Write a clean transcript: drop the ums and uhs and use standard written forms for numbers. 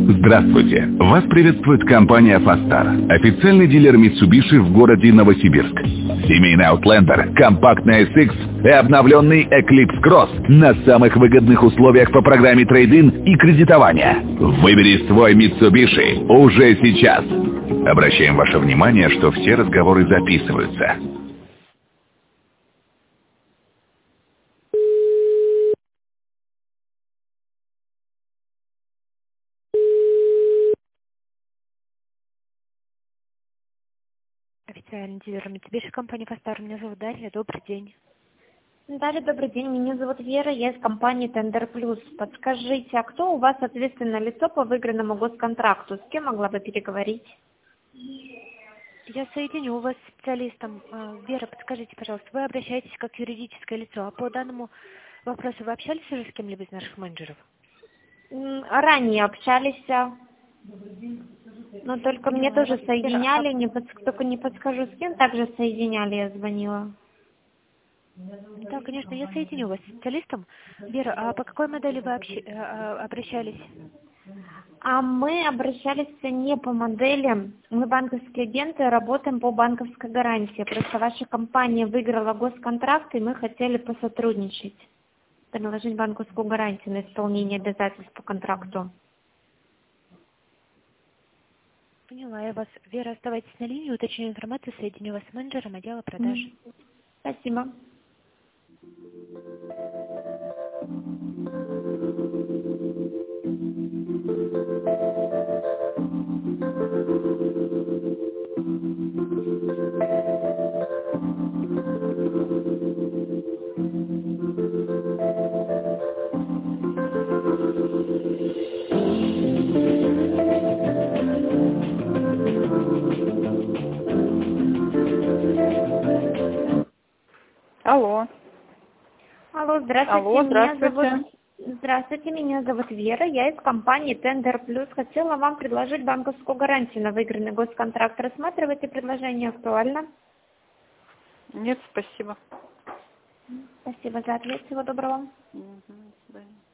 Здравствуйте! Вас приветствует компания «Фастар», официальный дилер Mitsubishi в городе Новосибирск. Семейный Outlander, компактный SX и обновленный Eclipse Cross на самых выгодных условиях по программе трейд-ин и кредитования. Выбери свой Mitsubishi уже сейчас. Обращаем ваше внимание, что все разговоры записываются. Официальный дилер Mitsubishi, компания «Фастар». Меня зовут Дарья. Добрый день. Дарья, добрый день. Меня зовут Вера, я из компании Tender Plus. Подскажите, а кто у вас ответственное лицо по выигранному госконтракту? С кем могла бы переговорить? Я соединю вас с специалистом. Вера, подскажите, пожалуйста, вы обращаетесь как юридическое лицо, а по данному вопросу вы общались уже с кем-либо из наших менеджеров? Ранее общались, но только мне тоже соединяли, только не подскажу с кем, также соединяли, я звонила. Да, конечно, я соединю вас с специалистом. Вера, а по какой модели вы обращались? А мы обращались не по модели, мы банковские агенты, работаем по банковской гарантии. Просто ваша компания выиграла госконтракт, и мы хотели посотрудничать, предложить банковскую гарантию на исполнение обязательств по контракту. Поняла я вас. Вера, оставайтесь на линии, уточню информацию, соединю вас с менеджером отдела продаж. Спасибо. Алло. Алло, здравствуйте. Алло, здравствуйте. Здравствуйте, меня зовут Вера, я из компании Tender Plus. Хотела вам предложить банковскую гарантию на выигранный госконтракт. Рассматриваете предложение, актуально? Нет, спасибо. Спасибо за ответ, всего доброго. До свидания.